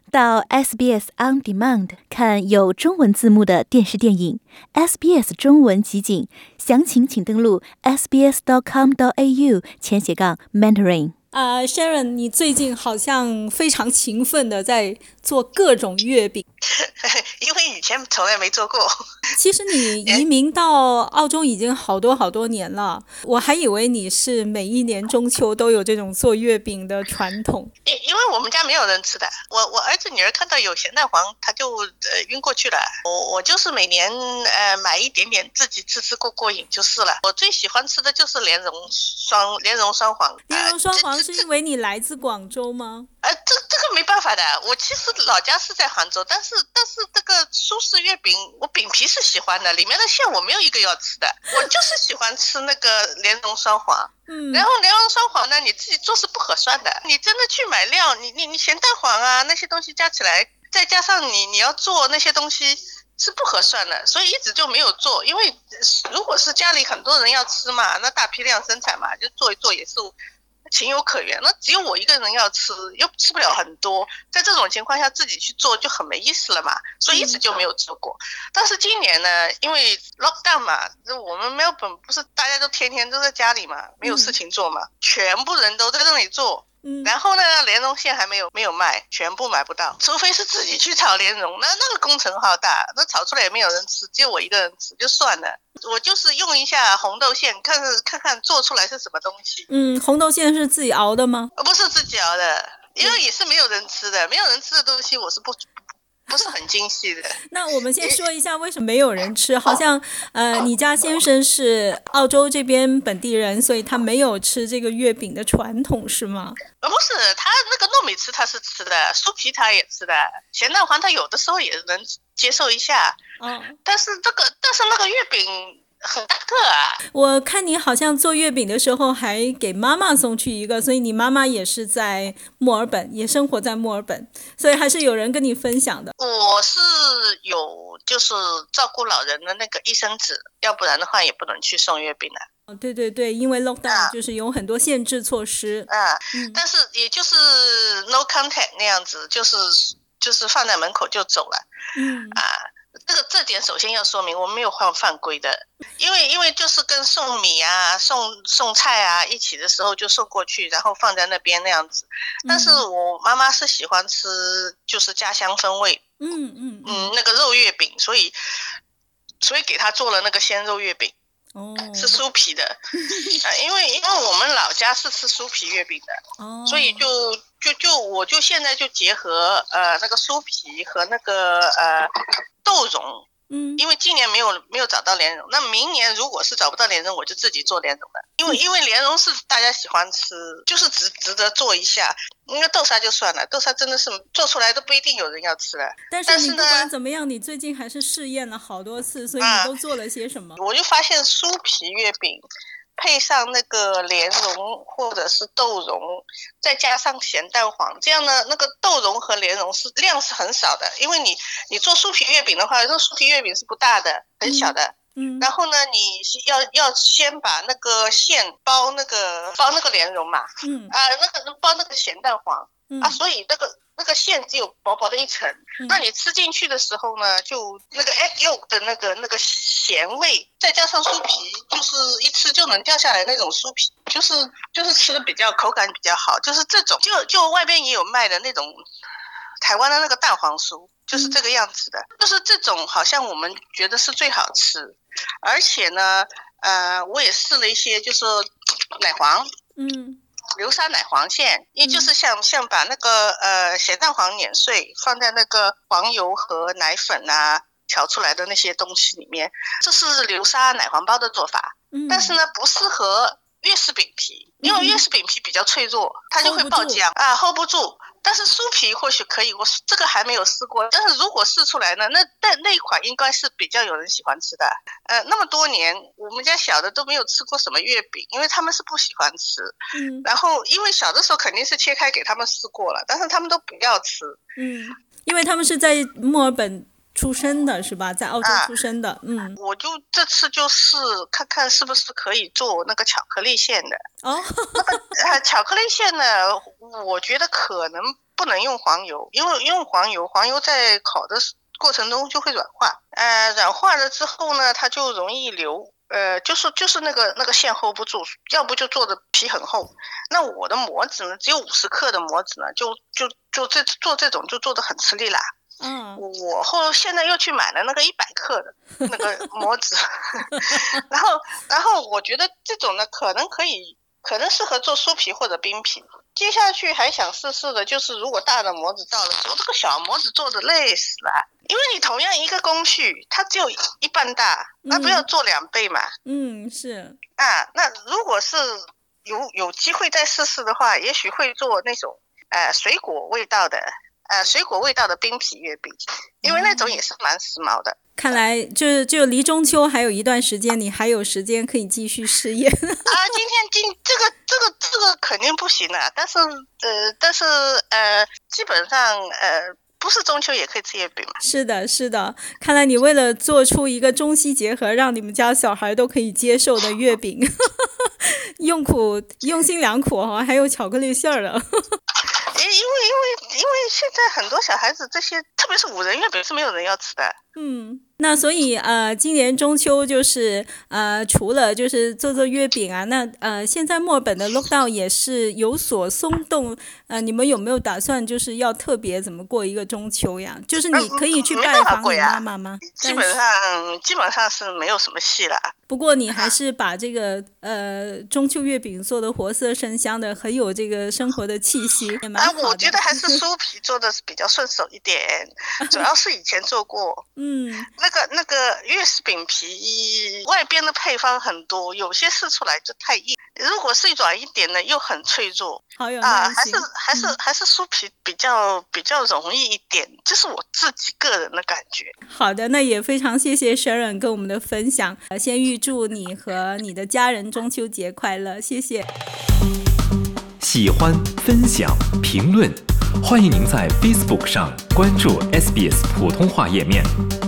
到 SBS On Demand 看有中文字幕的电视电影 SBS 中文集锦，详情请登录 sbs.com.au/Mandarin。 Sharon， 你最近好像非常勤奋的在做各种月饼。 因为以前从来没做过。 其实你移民到澳洲已经好多年了，我还以为你是每一年中秋都有这种做月饼的传统。 因为我们家没有人吃的，我儿子女儿看到有咸蛋黄他就晕过去了。我就是每年买一点点自己吃过瘾就是了。我最喜欢吃的就是莲蓉双黄。 莲蓉双黄是因为你来自广州吗？ 这个没办法的，我其实老家是在杭州，但是这个苏式月饼，我饼皮是喜欢的，里面的馅我没有一个要吃的，我就是喜欢吃那个莲蓉双黄。然后莲蓉双黄呢，你自己做是不合算的，你真的去买料，你咸蛋黄啊那些东西加起来，再加上你要做那些东西是不合算的，所以一直就没有做。因为如果是家里很多人要吃嘛，那大批量生产嘛，就做一做也是情有可原。那只有我一个人要吃，又吃不了很多，在这种情况下自己去做就很没意思了嘛，所以一直就没有做过。但是今年呢，因为 lockdown 嘛，我们 Melbourne 不是大家都天天都在家里嘛，没有事情做嘛，全部人都在这里做。然后呢，莲蓉馅还没有卖，全部买不到，除非是自己去炒莲蓉，那个工程好大，那炒出来也没有人吃，只有我一个人吃就算了。我就是用一下红豆馅，看看做出来是什么东西。 红豆馅是自己熬的吗？ 不是自己熬的，因为也是没有人吃的，没有人吃的东西我是不是很精细的。 那我们先说一下为什么没有人吃。好像你家先生是澳洲这边本地人，所以他没有吃这个月饼的传统是吗？ 不是，他那个糯米糍他是吃的，酥皮他也吃的，咸蛋黄他有的时候也能接受一下。但是那个月饼很大个啊！ 我看你好像做月饼的时候还给妈妈送去一个，所以你妈妈也是在墨尔本，也生活在墨尔本，所以还是有人跟你分享的。 我是有就是照顾老人的那个医生纸，要不然的话也不能去送月饼了。 对对对，因为 lockdown 就是有很多限制措施。 但是也就是 no contact 那样子，就是放在门口就走了。这点首先要说明我没有犯规的，因为就是跟送米啊送菜啊一起的时候就送过去，然后放在那边那样子。但是我妈妈是喜欢吃就是家乡风味，那个肉月饼，所以给她做了那个鲜肉月饼。是酥皮的。因为我们老家是吃酥皮月饼的，所以我现在就结合那个酥皮和那个豆蓉。因为今年没有找到莲蓉，那明年如果是找不到莲蓉，我就自己做莲蓉了。因为莲蓉是大家喜欢吃，就是值得做一下。那个豆沙就算了，豆沙真的是做出来都不一定有人要吃了。 但是你不管怎么样，你最近还是试验了好多次，所以你都做了些什么？ 我就发现酥皮月饼配上那个莲蓉或者是豆蓉，再加上咸蛋黄，这样呢，那个豆蓉和莲蓉量是很少的。因为你做酥皮月饼的话，那酥皮月饼是不大的，很小的。然后呢，你要先把那个馅包那个莲蓉嘛，包那个咸蛋黄，所以那个馅只有薄薄的一层。那你吃进去的时候呢，就那个 egg yolk 的那个咸味，再加上酥皮，就是一吃就能掉下来那种酥皮，就是吃的口感比较好，就是这种就外边也有卖的那种台湾的那个蛋黄酥，就是这个样子的，就是这种好像我们觉得是最好吃。而且呢我也试了一些就是奶黄，流沙奶黄馅，也就是像把那个咸蛋黄碾碎放在那个黄油和奶粉啊调出来的那些东西里面，这是流沙奶黄包的做法。但是呢不适合粤式饼皮，因为粤式饼皮比较脆弱，它就会爆浆hold不住。但是酥皮或许可以，我这个还没有试过。但是如果试出来呢，那一款应该是比较有人喜欢吃的。那么多年，我们家小的都没有吃过什么月饼，因为他们是不喜欢吃。然后因为小的时候肯定是切开给他们试过了，但是他们都不要吃。 因为他们是在墨尔本出生的是吧？在澳洲出生的。 我就这次就试看看是不是可以做那个巧克力馅的。巧克力馅呢，我觉得可能不能用黄油，因为用黄油在烤的过程中就会软化，软化了之后呢，它就容易流。就是那个馅 hold 不住，要不就做的皮很厚。那我的模子呢，只有50克的模子呢，就做这种就做的很吃力啦。我现在又去买了那个100克的那个模子，然后我觉得这种呢可能适合做酥皮或者冰皮。接下去还想试试的就是，如果大的模子到了时候，这个小模子做的累死了，因为你同样一个工序，它只有一半大，那不要做2倍嘛。 是那如果是有机会再试试的话，也许会做那种水果味道的冰皮月饼，因为那种也是蛮时髦的。 看来就离中秋还有一段时间，你还有时间可以继续试验。 这个肯定不行了，但是基本上不是中秋也可以吃月饼嘛。 是的，看来你为了做出一个中西结合，让你们家小孩都可以接受的月饼，用心良苦还有巧克力馅儿的。 因为现在很多小孩子这些，特别是5仁月饼是没有人要吃的。 那所以今年中秋就是除了就是做月饼啊，那现在墨尔本的 lockdown 也是有所松动，你们有没有打算就是要特别怎么过一个中秋呀？就是你可以去拜访你妈妈吗？ 基本上是没有什么戏了。 不过你还是把这个中秋月饼做的活色生香的，很有这个生活的气息，也蛮好的。 我觉得还是酥皮做的是比较顺手一点，主要是以前做过。那个粤式饼皮外边的配方很多，有些试出来就太硬，如果是软一点的又很脆弱。 好有耐心。 还是酥皮比较容易一点，这是我自己个人的感觉。 好的，那也非常谢谢 Sharon 跟我们的分享，先预祝你和你的家人中秋节快乐，谢谢。 喜欢、分享、评论，欢迎您在 Facebook 上关注 SBS 普通话页面。